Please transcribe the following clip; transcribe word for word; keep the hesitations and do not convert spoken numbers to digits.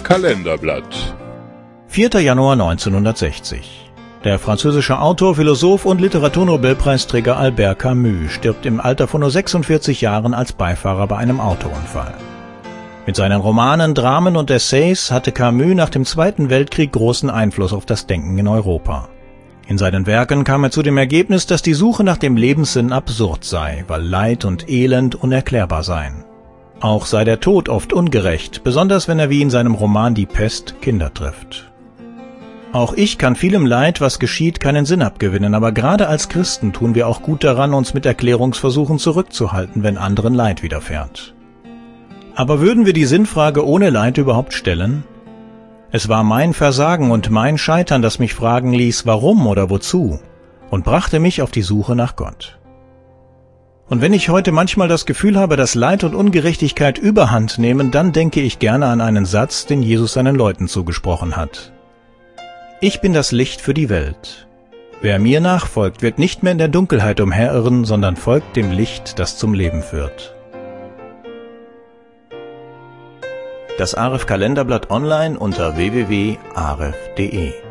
Kalenderblatt. vierter Januar neunzehnhundertsechzig. Der französische Autor, Philosoph und Literaturnobelpreisträger Albert Camus stirbt im Alter von nur sechsundvierzig Jahren als Beifahrer bei einem Autounfall. Mit seinen Romanen, Dramen und Essays hatte Camus nach dem Zweiten Weltkrieg großen Einfluss auf das Denken in Europa. In seinen Werken kam er zu dem Ergebnis, dass die Suche nach dem Lebenssinn absurd sei, weil Leid und Elend unerklärbar seien. Auch sei der Tod oft ungerecht, besonders wenn er wie in seinem Roman Die Pest Kinder trifft. Auch ich kann vielem Leid, was geschieht, keinen Sinn abgewinnen, aber gerade als Christen tun wir auch gut daran, uns mit Erklärungsversuchen zurückzuhalten, wenn anderen Leid widerfährt. Aber würden wir die Sinnfrage ohne Leid überhaupt stellen? Es war mein Versagen und mein Scheitern, das mich fragen ließ, warum oder wozu, und brachte mich auf die Suche nach Gott. Und wenn ich heute manchmal das Gefühl habe, dass Leid und Ungerechtigkeit überhand nehmen, dann denke ich gerne an einen Satz, den Jesus seinen Leuten zugesprochen hat. Ich bin das Licht für die Welt. Wer mir nachfolgt, wird nicht mehr in der Dunkelheit umherirren, sondern folgt dem Licht, das zum Leben führt. Das Aref Kalenderblatt online unter w w w punkt aref punkt de